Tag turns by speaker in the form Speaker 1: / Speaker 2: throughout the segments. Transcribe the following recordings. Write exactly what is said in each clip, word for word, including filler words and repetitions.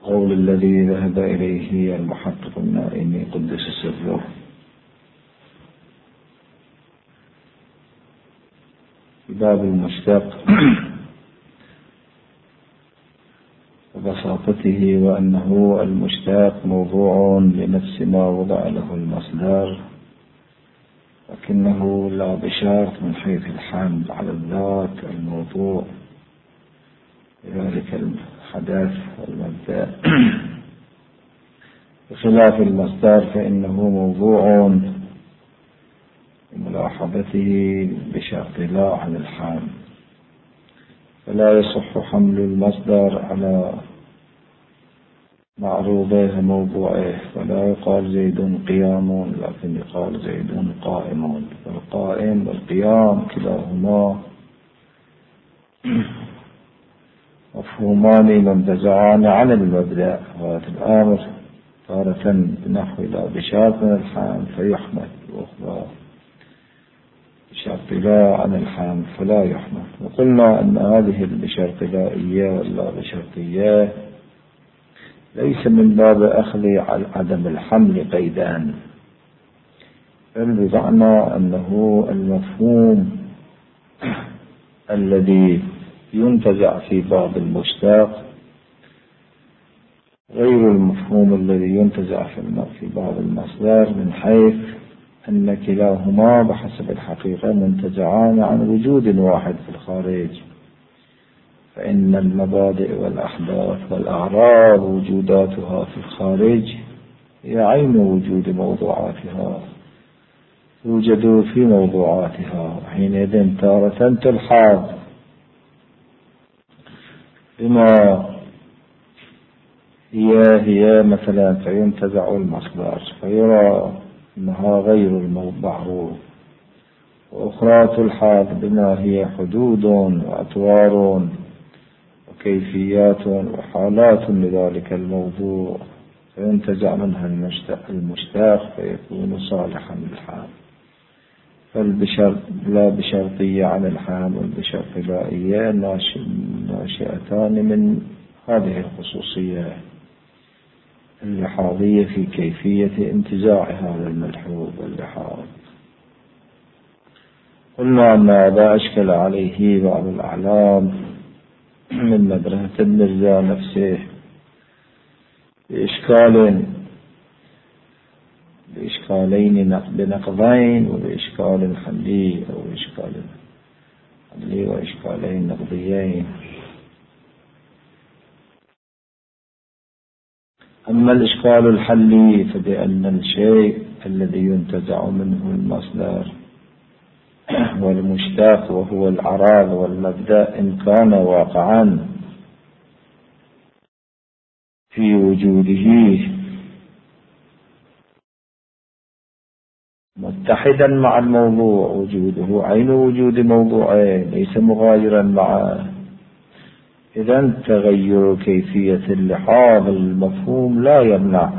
Speaker 1: قول الذي ذهب إليه المحقق النائمي قدس سره. باب المشتق وبساطته، وأنه المشتق موضوع لنفس ما وضع له المصدر، لكنه لا بشرط من حيث الحمل على الذات الموضوع، لذلك الحدث والمبدأ، بخلاف المصدر فإنه موضوع بملاحظته بشرط لا عن الحال، فلا يصح حمل المصدر على معروضه موضوعه، فلا يقال زيد قيام، لكن يقال زيد قائم، والقائم والقيام كلاهما مفهومان منتزعان عن المبدأ. وهذا الأمر تارة بنحو لا بشرط من الحال فيحمل، وأخرى بشرط لا عن الحال فلا يحمل. وقلنا أن هذه البشرط لائية واللا بشرطية ليس من باب أخذ عدم الحمل قيدان، بل بمعنى أنه المفهوم الذي ينتزع في بعض المشتق غير المفهوم الذي ينتزع في بعض المصدر، من حيث أن كلاهما بحسب الحقيقة منتزعان عن وجود واحد في الخارج، فإن المبادئ والأحداث والأعراض وجوداتها في الخارج هي عين وجود موضوعاتها، توجد في موضوعاتها، وحينئذ تارة تلحظ بما هي هي مثلا فينتزع المصدر فيرى أنها غير المعروف، وأخرى تلحظ بما هي حدود وأطوار وكيفيات وحالات لذلك الموضوع، فينتزع منها المشتق فيكون صالحا للحال. فالبشرط لا بشرطية عن الحال والبشرط لائية ناشئتان من هذه الخصوصية اللحاظية في كيفية انتزاع هذا الملحوظ واللحاظ. قلنا أن هذا أشكل عليه بعض الأعلام من مدرسة المرزا نفسه بإشكال بإشكالين بنقضين، وبإشكال حلي أو إشكال حلي وإشكالين نقضيين. أما الإشكال الحلي فبأن الشيء الذي ينتزع منه المصدر والمشتق وهو الأعراض والمبدأ إن كان واقعا في وجوده متحدا مع الموضوع، وجوده عين وجود موضوعه ليس مغايرا معه، إذن تغير كيفية اللحاظ المفهوم لا يمنع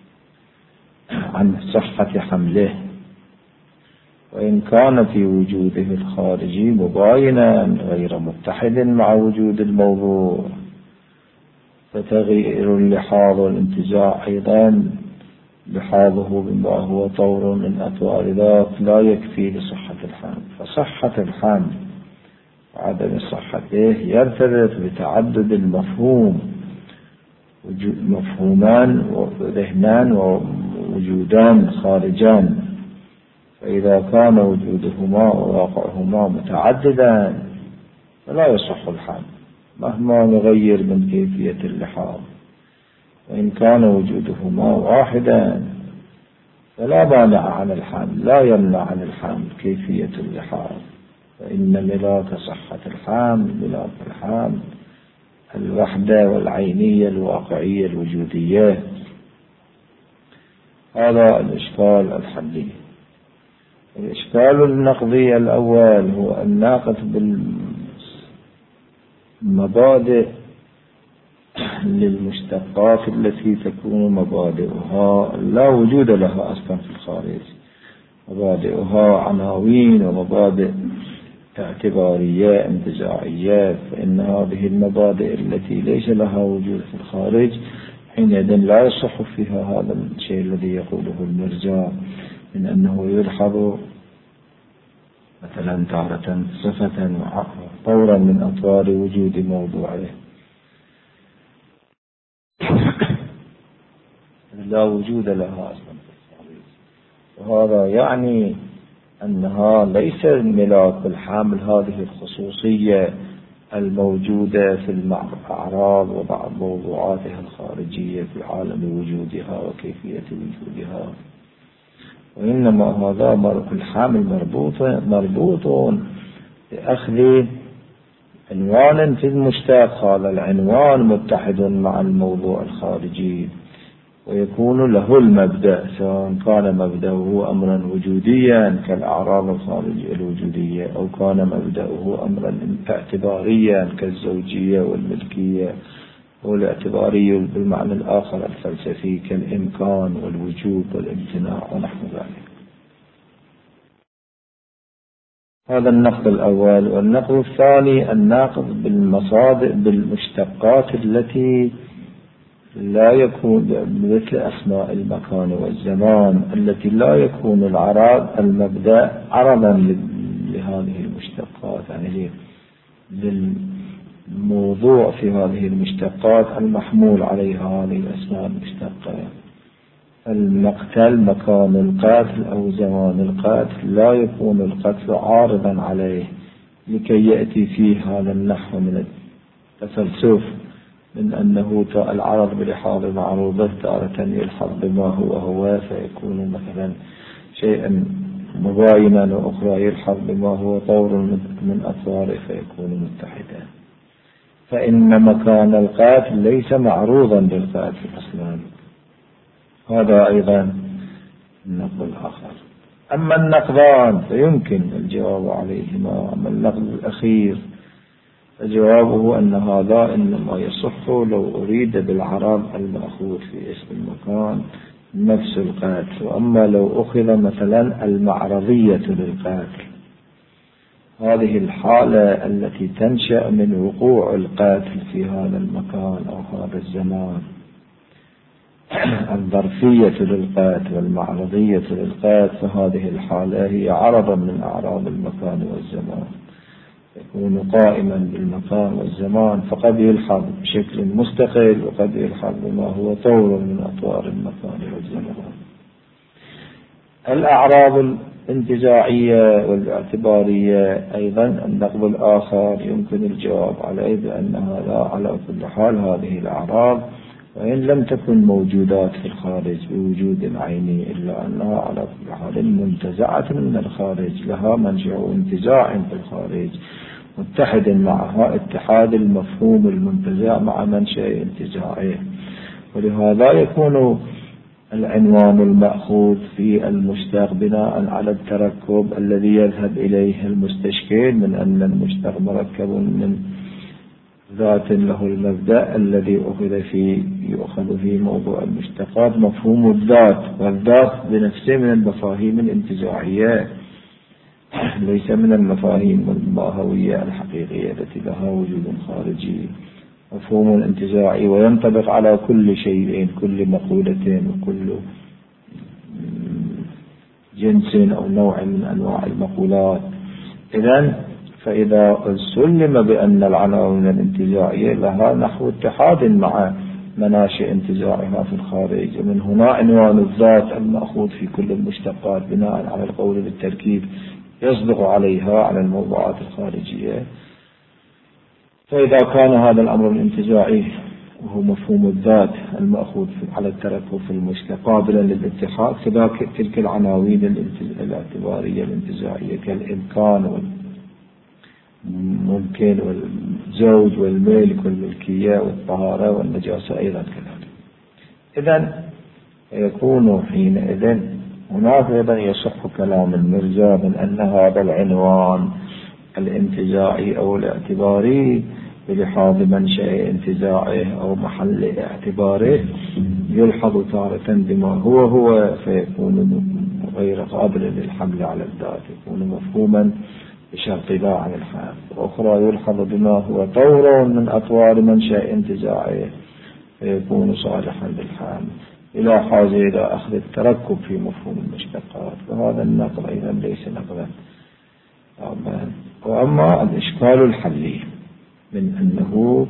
Speaker 1: عن صحة حمله، وإن كان في وجوده الخارجي مباينا غير متحد مع وجود الموضوع، فتغيير اللحاظ والانتزاع أيضا لحاظه بما هو طور من أطوار ذات لا يكفي لصحة الحمل. فصحة الحمل وعدم صحته يرتبط بتعدد المفهوم، مفهومان وذهنان ووجودان خارجان، فإذا كان وجودهما وواقعهما متعددا فلا يصح الحمل مهما نغير من كيفية اللحاظ، وإن كان وجودهما واحدا فلا مانع عن الحمل، لا يمنع عن الحمل كيفية اللحاظ، فإن ملاك صحة الحمل ملاك الحمل الوحدة والعينية الواقعية الوجودية. هذا الإشكال الحلي. الإشكال النقضي الأول هو الناقض بالمبادئ للمشتقات التي تكون مبادئها لا وجود لها أصلا في الخارج، مبادئها عناوين ومبادئ اعتبارية انتزاعية، فإن هذه المبادئ التي ليس لها وجود في الخارج حينئذ لا يصح فيها هذا الشيء الذي يقوله المرجع من أنه يلحظ مثلا تارة صفة طورا من أطوار وجود موضوعه لا وجود لها أصلا، وهذا يعني أنها ليس ملاك الحامل هذه الخصوصية الموجودة في الأعراض وبعض موضوعاتها الخارجية في عالم وجودها وكيفية وجودها، وإنما هذا الحامل مربوط مربوط بأخذ عنوان في المشتق، هذا العنوان متحد مع الموضوع الخارجي ويكون له المبدأ، سواء كان مبدأه أمرا وجوديا كالأعراض الخارجية الوجودية أو كان مبدأه أمرا اعتباريا كالزوجية والملكية، والاعتباري بالمعنى الآخر الفلسفي كالإمكان والوجوب والامتناع ونحو ذلك. هذا النقد الأول. والنقد الثاني النقد بالمصادر بالمشتقات التي لا يكون مثل أسماء المكان والزمان التي لا يكون العرض المبدأ عرضا لهذه المشتقات، يعني للموضوع في هذه المشتقات المحمول عليها هذه الأسماء المشتقة. المقتل مكان القتل أو زمان القتل لا يكون القتل عارضا عليه لكي يأتي فيه هذا النحو من التفلسف من أنه العرض بلحاظ معروضه تارة يلحظ بما هو هو فيكون مثلا شيئا مباينا، وأخرى يلحظ بما هو طور من أطواره فيكون متحدا. فإن مكان القاتل ليس معروضا للقاتل أصلا. هذا أيضا النقد الآخر. أما النقدان فيمكن الجواب عليهما. أما النقد الأخير فجوابه أن هذا إنما يصح لو أريد بالعرض المأخوذ في اسم المكان نفس القاتل، وأما لو أخذ مثلا المعرضية للقاتل، هذه الحالة التي تنشأ من وقوع القاتل في هذا المكان أو هذا الزمان، الظرفية للقاتل والمعرضية للقاتل، فهذه الحالة هي عرضا من أعراض المكان والزمان، يكون قائما بالمكان والزمان، فقد يلحظ بشكل مستقل وقد يلحظ بما هو طور من أطوار المكان والزمان. الأعراض الانتزاعية والاعتبارية أيضا النقد الآخر يمكن الجواب عليه بأنها لا على كل حال هذه الأعراض وإن لم تكن موجودات في الخارج بوجود عيني إلا أنها على كل حال منتزعة من الخارج، لها منشأ انتزاع في الخارج متحد معها اتحاد المفهوم المنتزع مع منشأ انتزاعه، ولهذا يكون العنوان المأخوذ في المشتق بناء على التركب الذي يذهب إليه المستشكل من أن المشتق مركب من ذات له المبدأ الذي أخذ فيه يؤخذ في موضوع المشتقات مفهوم الذات، والذات بنفسه من المفاهيم الانتزاعية ليس من المفاهيم الماهوية الحقيقية التي لها وجود خارجي، مفهوم انتزاعي وينطبق على كل شيء كل مقولة وكل جنس أو نوع من أنواع المقولات. إذن فإذا سلم بأن العناوين الانتزاعية لها نحو اتحاد مع مناشئ انتزاعها في الخارج، ومن هنا عنوان الذات المأخوذ في كل المشتقات بناء على القول بالتركيب يصدق عليها على الموضوعات الخارجية. فإذا كان هذا الأمر الانتزاعي وهو مفهوم الذات المأخوذ على التركب في المشتق قابلا للاتحاد، فذاك تلك العناوين الاعتبارية الانتزاعية كالإمكان والممكن والزوج والملك والملكية والطهارة والنجاسة أيضا كذلك. إذن يكون حينئذ هناك أيضا يصح كلام المرجع من أن هذا العنوان الانتزاعي أو الاعتباري بلحاظ منشأ انتزاعه أو محل اعتباره يلحظ تارة بما هو هو فيكون غير قابل للحمل على الذات، يكون مفهوما بشرط لا عن الحال، وأخرى يلحظ بما هو طور من أطوار منشأ انتزاعه فيكون صالحا للحامل، إلى حاجة إلى أخذ التركب في مفهوم المشتقات، وهذا النقل أيضا ليس نقلا. وأما الإشكال الحلي من أنه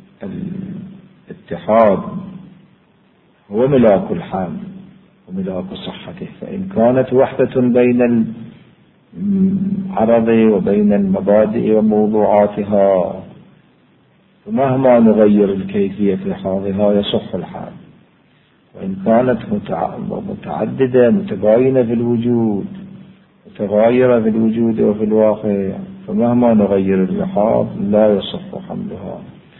Speaker 1: الاتحاد هو ملاك الحامل وملاك صحته، فإن كانت وحدة بين العرض وبين المبادئ وموضوعاتها فمهما نغير الكيفية في حاضرها يصح الحال، وإن كانت متعددة متباينة في الوجود متغايرة في الوجود وفي الواقع فمهما نغير اللحاظ لا يصح حملها.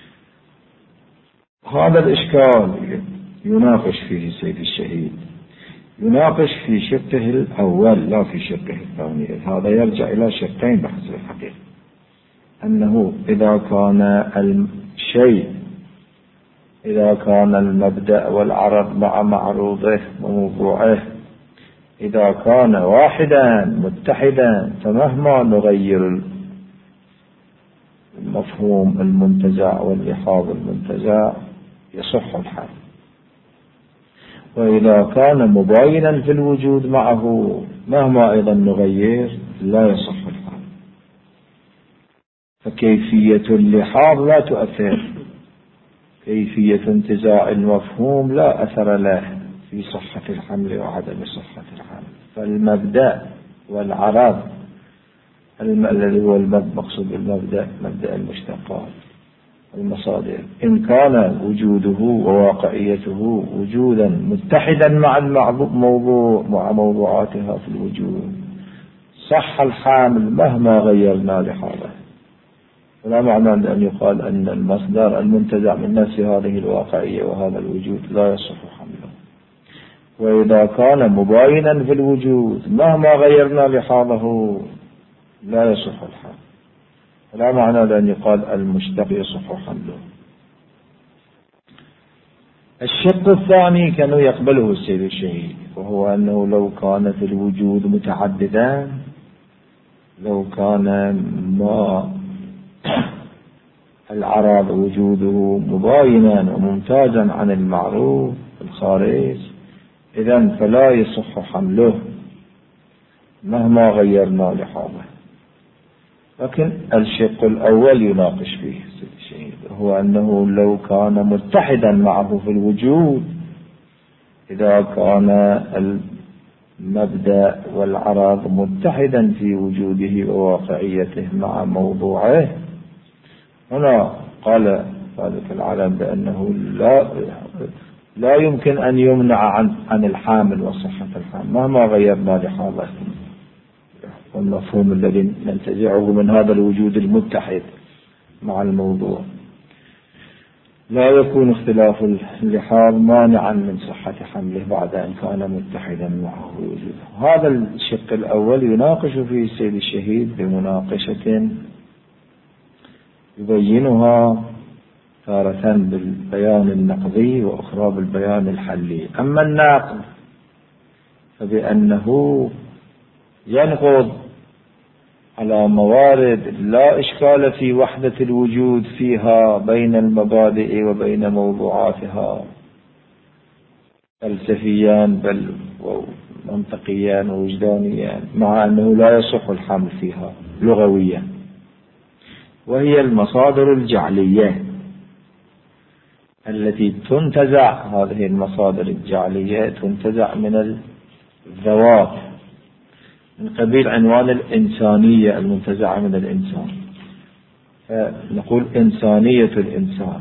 Speaker 1: هذا الإشكال يناقش فيه السيد الشهيد، يناقش في شقه الأول لا في شقه الثاني. هذا يرجع إلى شقين بحسب الحقيقة، أنه إذا كان الشيء إذا كان المبدأ والعرض مع معروضه وموضوعه إذا كان واحدا متحدا فمهما نغير المفهوم المنتزع واللحاظ المنتزع يصح الحال، وإذا كان مباينا في الوجود معه مهما أيضا نغير لا يصح الحال. فكيفية اللحاظ لا تؤثر، كيفية انتزاع المفهوم لا أثر له في صحة الحمل وعدم صحة الحمل. فالمبدأ والعرض الذي هو المقصود بالمبدأ مبدأ المشتقات المصادر، إن كان وجوده وواقعيته وجودا متحدا مع الموضوع مع موضوعاتها في الوجود صح الحامل مهما غيرنا لحاله. ولا معنى أن يقال أن المصدر المنتزع من نفس هذه الواقعية وهذا الوجود لا يصح حمله. وإذا كان مباينا في الوجود مهما غيرنا لحاله لا يصح الحال. ولا معنى أن يقال المشتق يصح حمله. الشق الثاني كانوا يقبله السيد الشهيد، وهو أنه لو كان في الوجود متعددا، لو كان ما العرض وجوده مباينا وممتازا عن المعروف الخارج إذن فلا يصح حمله مهما غيرنا لحاله. لكن الشق الأول يناقش فيه الشيء، هو أنه لو كان متحدا معه في الوجود، إذا كان المبدأ والعرض متحدا في وجوده وواقعيته مع موضوعه، هنا قال ذلك العالم بأنه لا لا يمكن أن يمنع عن عن الحامل وصحة الحامل مهما غيرنا لحاله. والمفهوم الذي ننتزعه من هذا الوجود المتحد مع الموضوع لا يكون اختلاف اللحاظ مانعا من صحة حمله بعد أن كان متحدا معه وجوده. هذا الشق الأول يناقش فيه السيد الشهيد بمناقشة يبينها تارة بالبيان النقضي وأخرى بالبيان الحلي. أما الناقض فبأنه ينقض على موارد لا إشكال في وحدة الوجود فيها بين المبادئ وبين موضوعاتها فلسفيا بل منطقيا ووجدانيا، مع أنه لا يصح الحمل فيها لغويا، وهي المصادر الجعلية التي تنتزع. هذه المصادر الجعلية تنتزع من الذوات من قبيل عنوان الإنسانية المنتزعة من الإنسان، فنقول إنسانية الإنسان،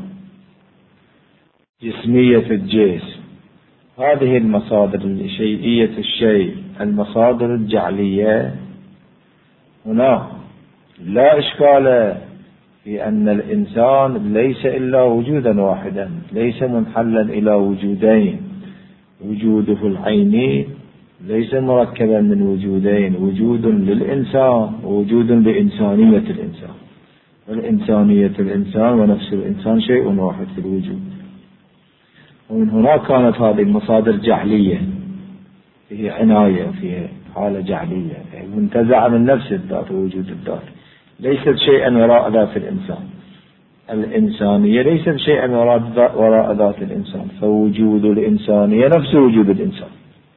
Speaker 1: جسمية الجسم. هذه المصادر الشيئية الشيء المصادر الجعلية هنا لا إشكال في أن الإنسان ليس إلا وجودا واحدا، ليس منحلا إلى وجودين، وجوده العيني ليس مركبا من وجودين، وجود للإنسان ووجود لإنسانية الإنسان، والإنسانية الإنسان ونفس الإنسان شيء واحد في الوجود. ومن هنا كانت هذه المصادر جعلية، فيه عناية، فيه حالة جعلية منتزعة من نفس الذات ووجود الذات، ليست شيئا وراء ذات الإنسان. الإنسانية ليست شيئا وراء ذات الإنسان، فوجود الإنسانية نفس وجود الإنسان.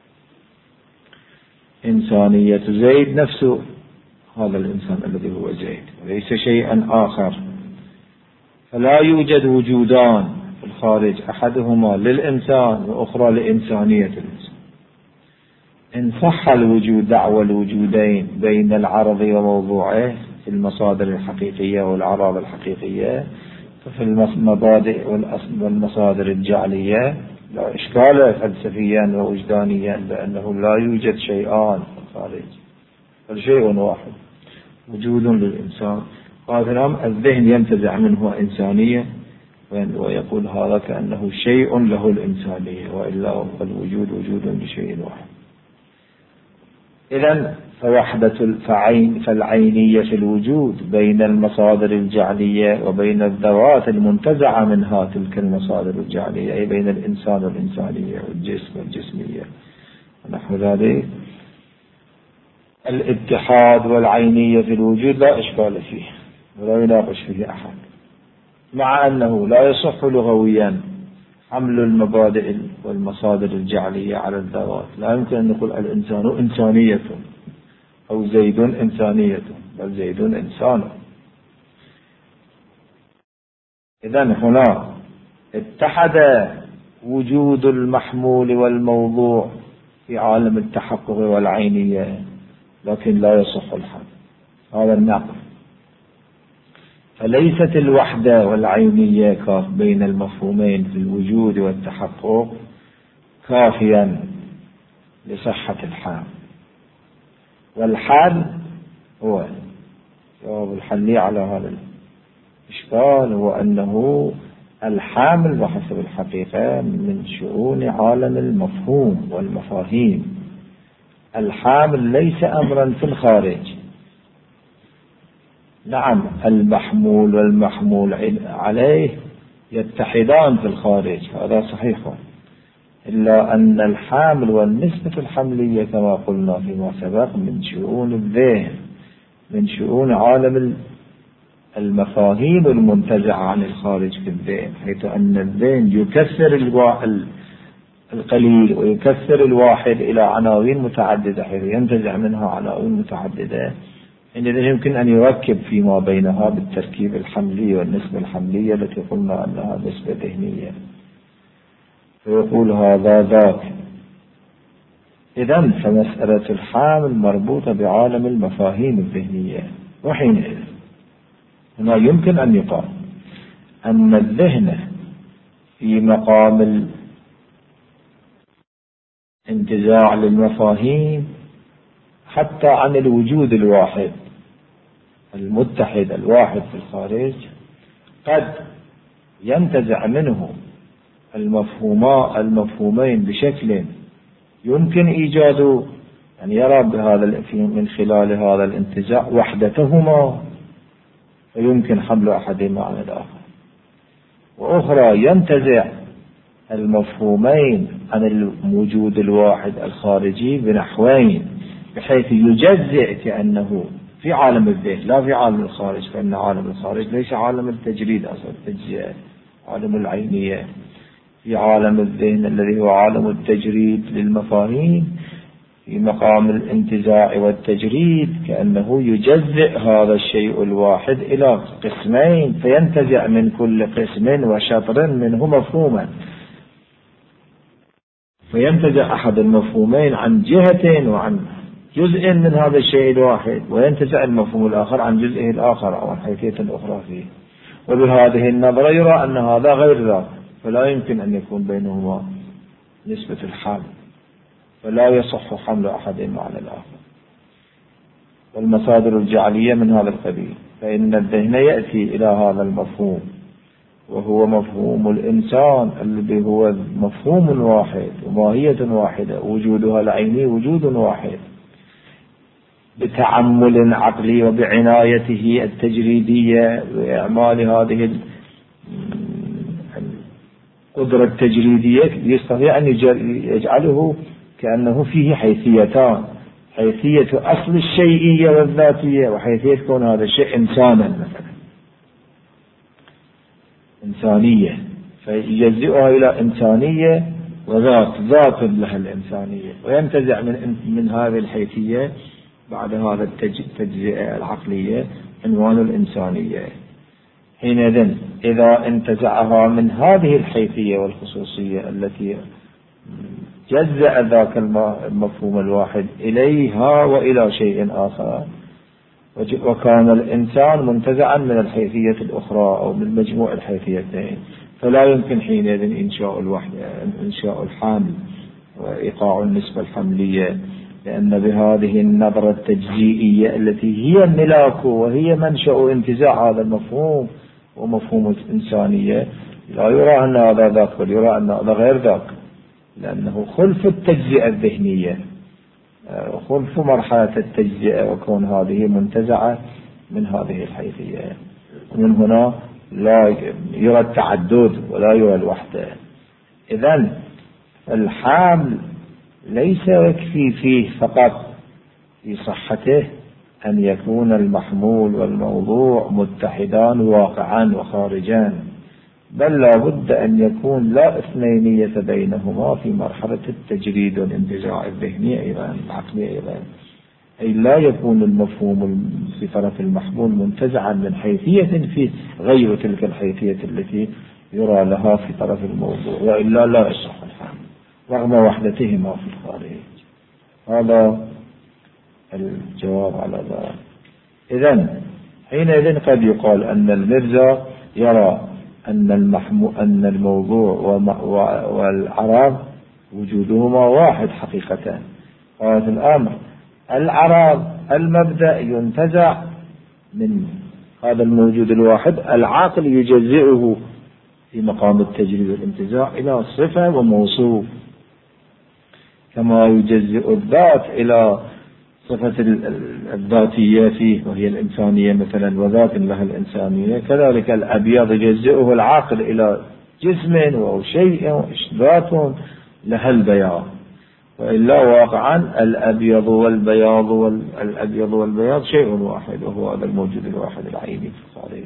Speaker 1: إنسانية زيد نفس هذا الإنسان الذي هو زيد، وليس شيئا آخر. فلا يوجد وجودان في الخارج، أحدهما للإنسان وأخرى لإنسانية الإنسان. إن صح الوجود دعوى الوجودين بين العرض وموضوعه في المصادر الحقيقية والأعراض الحقيقية، ففي المبادئ والمصادر الجعلية لا إشكال فلسفيا ووجدانيا بأنه لا يوجد شيئان في الخارج، بل شيء واحد وجود للإنسان. هذا الذهن ينتزع منه إنسانية ويقول هذا كأنه شيء له الإنسانية، وإلا الوجود وجود لشيء واحد. إذن فوحدة الفعين فالعينية في الوجود بين المصادر الجعلية وبين الذوات المنتزعة منها تلك المصادر الجعلية، أي بين الإنسان والإنسانية والجسم والجسمية ونحو ذلك. الاتحاد والعينية في الوجود لا إشكال فيه ولا يناقش فيه أحد، مع أنه لا يصح لغويا حمل المبادئ والمصادر الجعلية على الذوات. لا يمكن أن نقول الإنسان إنسانية أو زيد إنسانية، بل زيد إنسان. إذن هنا اتحد وجود المحمول والموضوع في عالم التحقق والعينية، لكن لا يصح الحمل، هذا النقل. فليست الوحدة والعينية كاف بين المفهومين في الوجود والتحقق كافيا لصحة الحال. والحل هو جواب الحل على هذا الإشكال هو أنه الحامل بحسب الحقيقة من شؤون عالم المفهوم والمفاهيم. الحامل ليس أمرا في الخارج. نعم المحمول والمحمول عليه يتحدان في الخارج، هذا صحيح، إلا أن الحامل والنسبة الحملية كما قلنا فيما سبق من شؤون الذهن، من شؤون عالم المفاهيم المنتزعة عن الخارج في الذهن، حيث أن الذهن يكسر القليل ويكسر الواحد إلى عناوين متعددة، حيث ينتزع منها عناوين متعددة. إذن يمكن أن يركب فيما بينها بالتركيب الحملي والنسبة الحملية التي قلنا أنها نسبة ذهنية، فيقول هذا ذاك. إذن فمسألة الحامل مربوطة بعالم المفاهيم الذهنية. وحينئذ هنا يمكن أن يقال أن الذهن في مقام الانتزاع للمفاهيم حتى عن الوجود الواحد المتحد الواحد في الخارج قد ينتزع منه المفهوما المفهومين بشكل يمكن إيجاد، يعني يرى بهذا من خلال هذا الانتزاع وحدتهما فيمكن حمل أحدهما على الآخر، وأخرى ينتزع المفهومين عن الوجود الواحد الخارجي بنحوين، بحيث يجزئ كأنه في عالم الذهن لا في عالم الخارج، فإن عالم الخارج ليس عالم التجريد أصلا، التجزئة عالم العينية. في عالم الذهن الذي هو عالم التجريد للمفاهيم في مقام الانتزاع والتجريد كأنه يجزئ هذا الشيء الواحد إلى قسمين، فينتزع من كل قسم وشطر منه مفهوما، فينتزع أحد المفهومين عن جهة وعن جزء من هذا الشيء الواحد، وينتزع المفهوم الآخر عن جزئه الآخر أو عن حيثية أخرى فيه. وبهذه النظرة يرى أن هذا غير ذاك، فلا يمكن أن يكون بينهما نسبة الحمل، فلا يصح حمل أحدهما على الآخر. والمصادر الجعلية من هذا القبيل، فإن الذهن يأتي إلى هذا المفهوم وهو مفهوم الإنسان الذي هو مفهوم واحد وماهية واحدة، وجودها العيني وجود واحد، بتعمل عقلي وبعنايته التجريدية وإعمال هذه القدرة التجريدية يستطيع أن يجعله كأنه فيه حيثيتان، حيثية أصل الشيئية والذاتية، وحيثية كون هذا الشيء إنسانا مثلا. إنسانية، فيجزئها إلى إنسانية وذات ذات لها الإنسانية، وينتزع من من هذه الحيثية بعد هذا التجزئة العقلية عنوان الإنسانية. حينئذ إذا انتزعها من هذه الحيثية والخصوصية التي جزأ ذاك المفهوم الواحد إليها وإلى شيء آخر، وكان الإنسان منتزعا من الحيثية الأخرى أو من مجموع الحيثيتين، فلا يمكن حينئذ إنشاء الوحدة إنشاء الحمل وإيقاع النسبة الحملية، لأن بهذه النظرة التجزئية التي هي ملاك وهي منشأ انتزاع هذا المفهوم ومفهوم الإنسانية لا يرى أن هذا ذاك، بل يرى أن هذا غير ذاك، لأنه خلف التجزئة الذهنية، خلف مرحلة التجزئة، وكون هذه منتزعة من هذه الحيثية. ومن هنا لا يرى التعدد ولا يرى الوحدة. إذن الحامل ليس يكفي فيه فقط في صحته أن يكون المحمول والموضوع متحدان واقعا وخارجان، بل لا بد أن يكون لا اثنينية بينهما في مرحلة التجريد والانتزاع الذهني أيضا العقلي أيضا، أي لا يكون المفهوم في طرف المحمول منتزعا من حيثية في غير تلك الحيثية التي يرى لها في طرف الموضوع، وإلا لا يصح الحمل رغم وحدتهما في الخارج. هذا الجواب على ذلك. إذن حينئذ قد يقال أن المرزا يرى أن المحمو أن الموضوع والعرض وجودهما واحد حقيقة. هذا الأمر العرض المبدأ ينتزع من هذا الموجود الواحد، العقل يجزئه في مقام التجريد والانتزاع إلى صفة وموصوف، كما يجزئ الذات إلى صفة الذاتية فيه وهي الإنسانية مثلا، وذات لها الإنسانية، كذلك الأبيض يجزئه العقل إلى جسم أو شيء ذات لها البياض، وإلا واقعا الأبيض والبياض والأبيض والبياض شيء واحد، وهو هذا الموجود الواحد العيني في الخارج.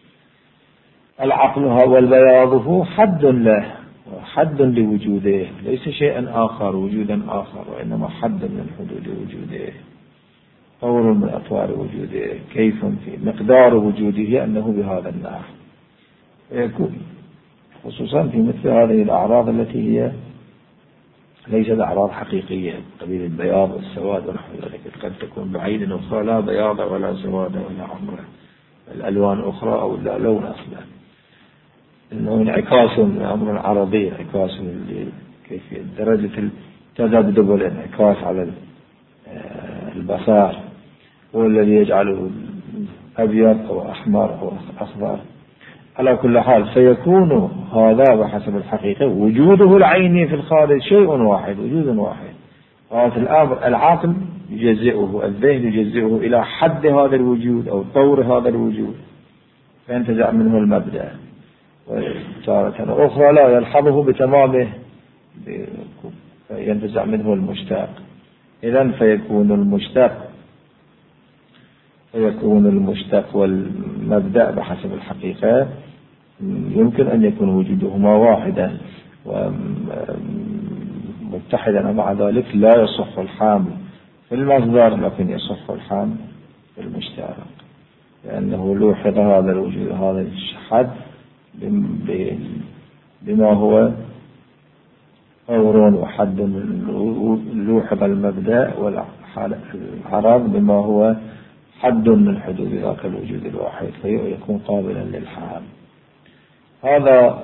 Speaker 1: العقل والبياضه حد له وحد لوجوده، ليس شيئا آخر وجودا آخر، وإنما حد من حدود وجوده، طور من أطوار وجوده، كيف في مقدار وجوده أنه بهذا النحو يكون، خصوصا في مثل هذه الأعراض التي هي ليست أعراض حقيقية قبيل البياض والسواد ونحو ذلك، قد تكون بعين أخرى لا بياض ولا سواد ولا عمر، الألوان أخرى أو لا لون أصلا، إنه انعكاس أمر عرضي، انعكاس كيفية درجة التذبذب والانعكاس على البصر، هو الذي يجعله أبيض أو أحمر أو أخضر. على كل حال سيكون هذا بحسب الحقيقة وجوده العيني في الخارج شيء واحد، وجود واحد. هذا الأمر العقل يجزئه، الذهن يجزئه إلى حد هذا الوجود أو طور هذا الوجود، فينتزع منه المبدأ، وتارة أخرى لا يلحظه بتمامه ينتزع منه المشتاق. إذن فيكون المشتاق فيكون المشتاق والمبدأ بحسب الحقيقة يمكن أن يكون وجودهما واحدا ومتحدا، مع ذلك لا يصح الحامل في المصدر، لكن يصح الحامل في المشتاق، لأنه لوحظ هذا الوجود هذا الحد بما هو طور وحد، لوحظ المبدأ والعرض بما هو حد من حدود ذاك الوجود الواحد، فيكون قابلا للحال. هذا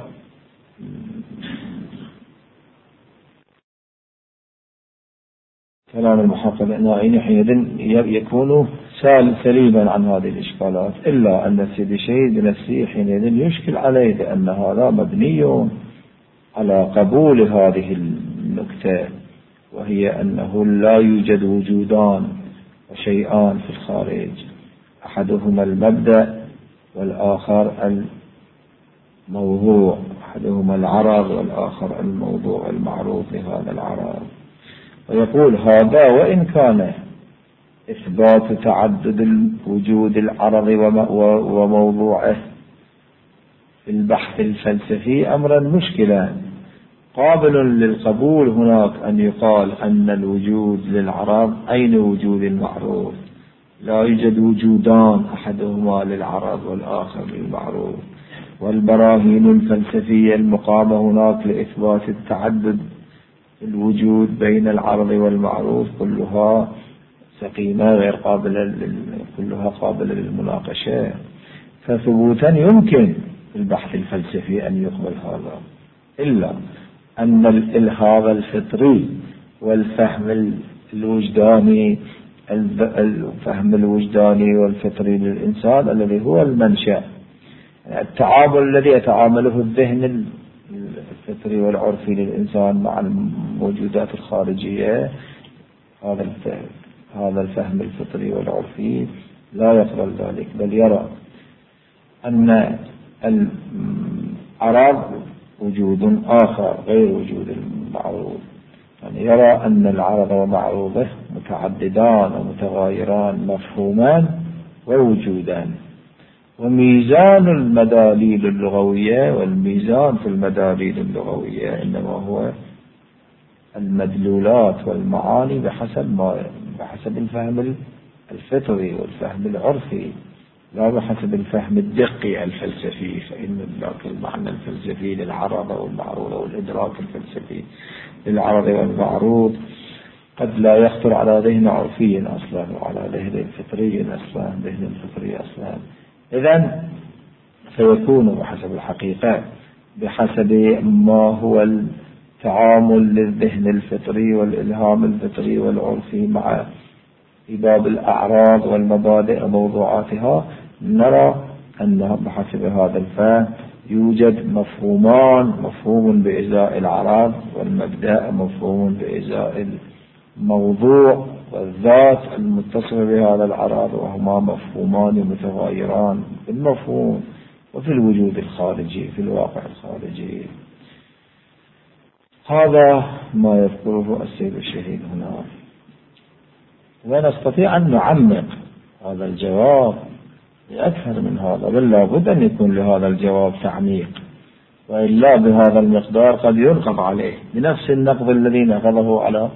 Speaker 1: كلام المحقق النائين حينئذ يكون سليما عن هذه الإشكالات، إلا أن سيدي شهيد بنفسه حينئذ يشكل عليه، لأن هذا مبني على قبول هذه النكتة، وهي أنه لا يوجد وجودان وشيئان في الخارج، أحدهما المبدأ والآخر الموضوع، أحدهما العرض والآخر الموضوع المعروف بهذا العرض. ويقول هذا وإن كان إثبات تعدد وجود العرض وموضوعه في البحث الفلسفي أمرا مشكلا قابل للقبول هناك أن يقال أن الوجود للعرب أين وجود المعروف؟ لا يوجد وجودان، أحدهما للعرب والآخر للمعروف. والبراهين الفلسفية المقامة هناك لإثبات التعدد الوجود بين العرض والمعروف كلها سقيمة غير قابلة كلها قابلة للمناقشة. فثبوتا يمكن في البحث الفلسفي أن يقبل هذا، إلا أن الإلهام الفطري والفهم الوجداني الفهم الوجداني والفطري للإنسان الذي هو المنشأ، التعامل الذي يتعامله الذهن الفطري والعرفي للإنسان مع الموجودات الخارجية، هذا هذا الفهم الفطري والعرفي لا يقبل ذلك، بل يرى أن العرض وجود آخر غير وجود المعروض، يعني يرى أن العرض ومعروضه متعددان ومتغايران مفهومان ووجودان. وميزان المداليل اللغوية والميزان في المداليل اللغوية إنما هو المدلولات والمعاني بحسب ما بحسب الفهم الفطري والفهم العرفي، لا بحسب الفهم الدقي الفلسفي، فإن ذاك المعنى الفلسفي للعرض والمعروض والإدراك الفلسفي للعرض والمعروض قد لا يخطر على ذهن عرفي أصلا وعلى ذهن فطري أصلا ذهن فطري أصلا. إذن سيكون بحسب الحقيقة بحسب ما هو التعامل للذهن الفطري والإلهام الفطري والعرفي مع باب الأعراض والمبادئ وموضوعاتها، نرى أنه بحسب هذا الفهم يوجد مفهومان، مفهوم بإزاء العرض والمبدأ مفهوم بإزاء الموضوع والذات المتصل بهذا العرض، وهما مفهومان متغايران في المفهوم وفي الوجود الخارجي في الواقع الخارجي. هذا ما يذكره السيد الشهيد هنا، ونستطيع أن نعمق هذا الجواب أكثر من هذا، بل لابد أن يكون لهذا الجواب تعميق، وإلا بهذا المقدار قد ينقض عليه بنفس النقض الذي نقضه على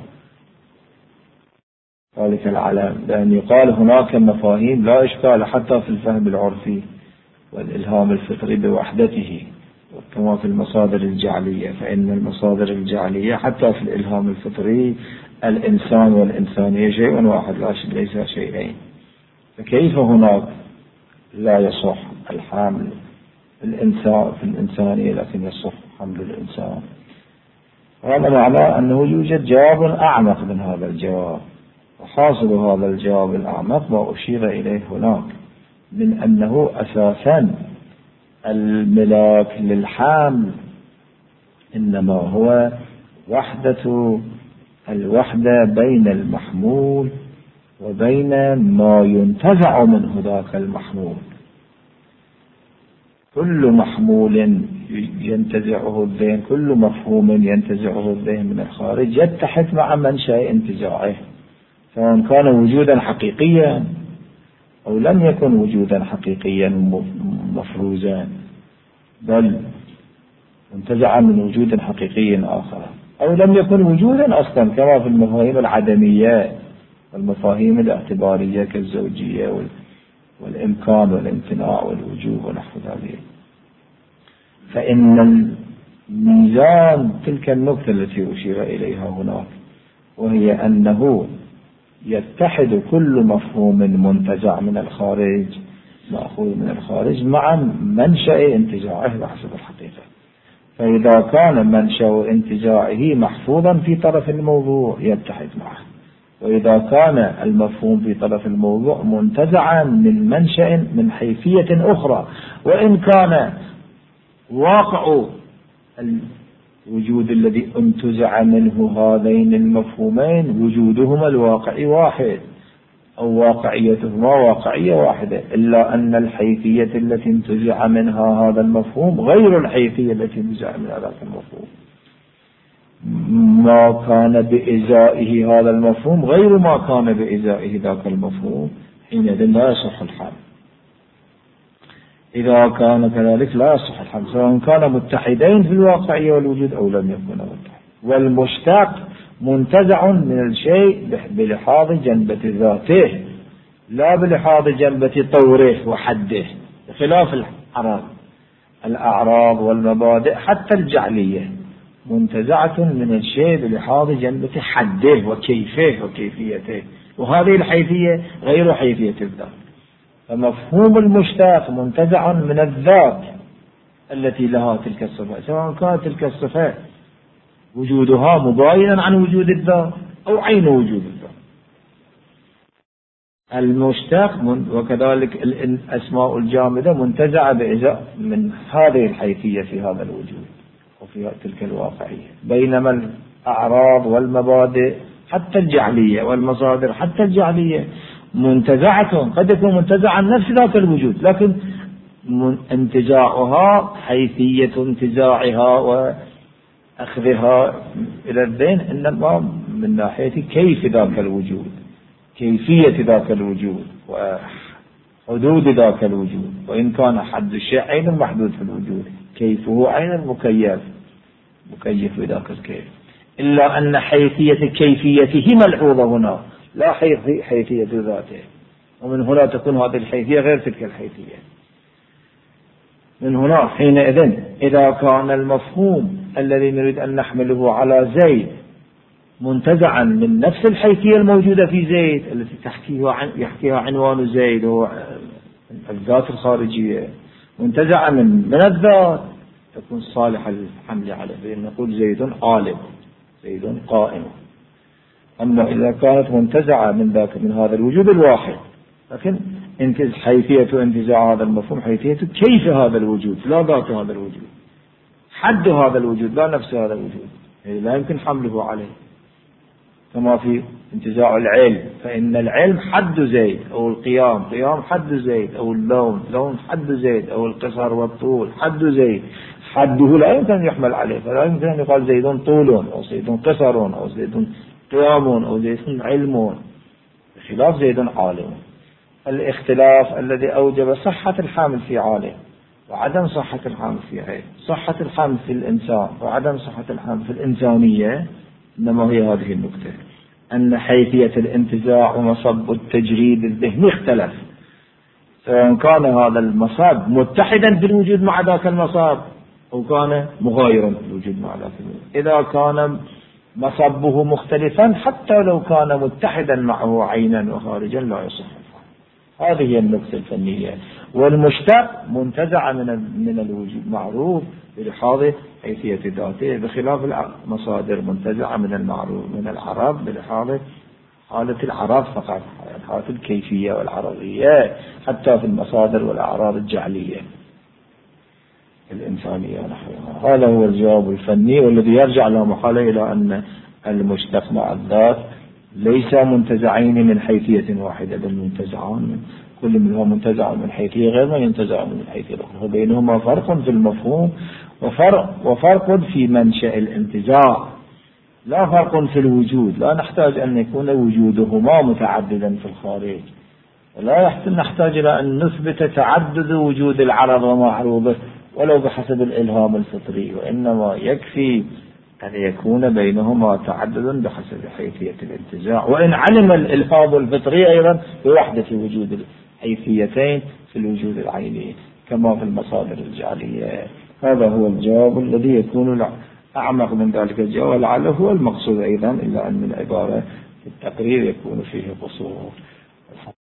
Speaker 1: ذلك العلم، لأن يقال هناك مفاهيم لا إشكال حتى في الفهم العرفي والإلهام الفطري بوحدته كما في المصادر الجعلية، فإن المصادر الجعلية حتى في الإلهام الفطري الإنسان والإنسانية شيء واحد ليس شيئين، فكيف هناك لا يصح الحمل الإنسان في الإنسانية لكن يصح حمل الإنسان؟ هذا معناه أنه يوجد جواب أعمق من هذا الجواب، وحاصل هذا الجواب الأعمق ما أشير إليه هناك من أنه أساسا الملاك للحمل إنما هو وحدة الوحدة بين المحمول وبين ما ينتزع منه ذاك المحمول. كل محمول ينتزعه الذهن، كل مفهوم ينتزعه الذهن من الخارج يتحد مع منشأ انتزاعه، سواء كان وجودا حقيقيا أو لم يكن وجودا حقيقيا مفروزا، بل انتزع من وجود حقيقي آخر، أو لم يكن وجودا أصلا كما في المفاهيم العدمية والمفاهيم الاعتبارية كالزوجية والإمكان والامتناع والوجوب ونحو ذلك. فإن الميزان تلك النقطة التي أشير إليها هناك، وهي أنه يتحد كل مفهوم منتزع من الخارج مأخوذ من الخارج مع منشأ انتزاعه بحسب الحقيقة. فإذا كان منشأ انتزاعه محفوظا في طرف الموضوع يتحد معه، وإذا كان المفهوم في طرف الموضوع منتزعا من منشأ من حيثية أخرى، وإن كان واقع الوجود الذي انتزع منه هذين المفهومين وجودهما الواقعي واحد أو واقعيتهما واقعية واحدة، إلا أن الحيثية التي انتزع منها هذا المفهوم غير الحيثية التي انتزع منها ذاك المفهوم. ما كان بإزائه هذا المفهوم غير ما كان بإزائه ذاك المفهوم، حينئذ لا يصح الحال. إذا كان كذلك لا يصح الحمل، سواء كان متحدين في الواقعية والوجود أو لم يكونا متحدين. والمشتق منتزع من الشيء بلحاظ جنبة ذاته لا بلحاظ جنبة طوره وحده، خلاف الأعراض. الأعراض والمبادئ حتى الجعلية منتزعة من الشيء بلحاظ جنبة حده وكيفه وكيفيته، وهذه الحيثية غير حيثية الذات. فمفهوم المشتق منتزع من الذات التي لها تلك الصفات، سواء كانت تلك الصفات وجودها مباينا عن وجود الذات أو عين وجود الذات. المشتق من وكذلك الأسماء الجامدة منتزعة بإزاء من هذه الحيثية في هذا الوجود وفي تلك الواقعية. بينما الأعراض والمبادئ حتى الجعلية والمصادر حتى الجعلية منتزعة، قد يكون منتزع عن نفس ذاك الوجود، لكن انتزاعها حيثية انتزاعها وأخذها إلى الذهن إنما من ناحية كيف ذاك الوجود، كيفية ذاك الوجود وحدود ذاك الوجود. وإن كان حد الشيء عين محدود في الوجود، كيفه عين مكيف مكيف بذاك الكيف، إلا أن حيثية كيفيته ملحوظة هنا لا حيثية ذاته، ومن هنا تكون هذه الحيثية غير تلك الحيثية. من هنا حينئذ إذا كان المفهوم الذي نريد أن نحمله على زيد منتزعا من نفس الحيثية الموجودة في زيد التي تحكيها عن يحكيها عنوان زيد هو الذات الخارجية، منتزعا من من الذات، تكون صالحة للحمل عليه، بأن نقول زيد عالم زيد قائم. أما إذا كانت منتزعة من ذاك من هذا الوجود الواحد، لكن حيثية انتزاع هذا المفهوم حيثية كيف هذا الوجود لا ذات هذا الوجود، حد هذا الوجود لا نفس هذا الوجود، لا يمكن حمله عليه. كما في انتزاع العلم، فإن العلم حد زيد، أو القيام قيام حد زيد، أو اللون لون حد زيد، أو القصر والطول حد زيد، حده لا يمكن أن يحمل عليه، فلا يمكن أن يقال زيد طول أو زيد قصر أو زيد قيام أو زيد علم بخلاف زيد عالم. الاختلاف الذي أوجب صحة الحامل في عالم وعدم صحة الحامل في غير، صحة الحامل في الإنسان وعدم صحة الحامل في الإنسانية، إنما هي هذه النقطة، أن حيثية الانتزاع ومصب التجريد الذهني اختلف، سواء كان هذا المصاب متحدا بالوجود مع ذاك المصاب أو كان مغايرا بالوجود مع ذاك المصاب. إذا كان مصبه مختلفا حتى لو كان متحدا معه عينا وخارجا لا يصح. هذه هي النقطة الفنية. والمشتق منتزع من من الوجود معروف بلحاظ حيثية ذاته، بخلاف المصادر منتزعة من المعروف من العرب بلحاظ حالة العرب فقط، حالة الكيفية والعربية، حتى في المصادر والأعراض الجعلية الإنسانية نحوها. هذا هو الجواب الفني، والذي يرجع له محالة إلى أن المشتق مع الذات ليس منتزعين من حيثية واحدة، بل منتزعان من كل منهما منتزع من حيثية غير ما ينتزع من الحيثية الأخرى، وبينهما فرق في المفهوم وفرق وفرق في منشأ الانتزاع، لا فرق في الوجود. لا نحتاج أن يكون وجودهما متعددا في الخارج، ولا نحتاج إلى أن نثبت تعدد وجود العرض ومعروضه ولو بحسب الإلهام الفطري، وإنما يكفي أن يكون بينهما تعدد بحسب حيثية الانتزاع، وإن علم الإلهام الفطري أيضا بوحدة وجود الحيثيتين في الوجود العيني كما في المصادر الجعلية. هذا هو الجواب الذي يكون أعمق من ذلك الجواب، ولعله هو المقصود أيضا، إلا أن العبارة في التقرير يكون فيه قصور.